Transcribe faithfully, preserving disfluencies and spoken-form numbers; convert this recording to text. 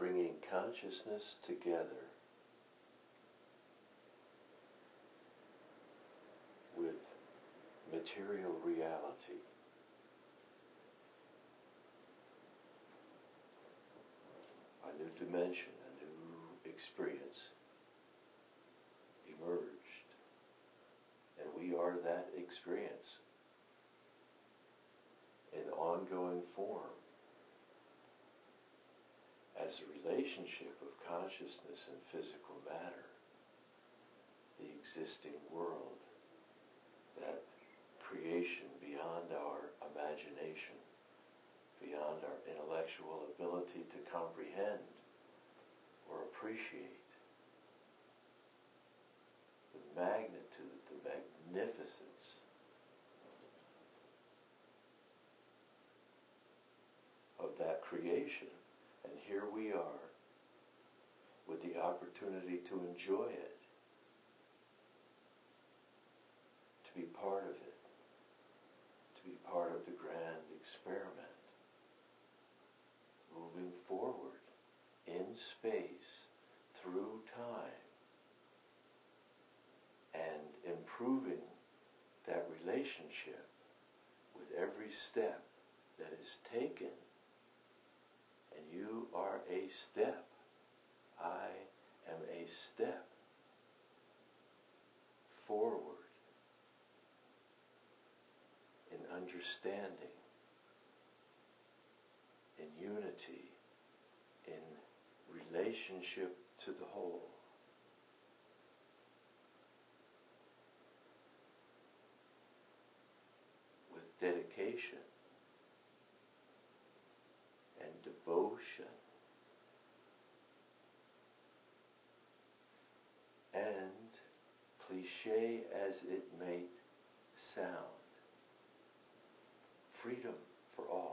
bringing consciousness together with material reality. A new dimension, a new experience emerged, and we are that experience in ongoing form as a relationship of consciousness and physical matter, the existing world, that creation beyond our imagination, beyond our intellectual ability to comprehend or appreciate. The magnitude, the magnificence of that creation. And here we are with the opportunity to enjoy it, to be part of it, to be part of the grand experiment, moving forward in space, through time, and improving that relationship with every step that is taken. And you are a step. I am a step forward in understanding, in unity, in relationship to the whole. With dedication and devotion, and cliche as it may sound, freedom for all.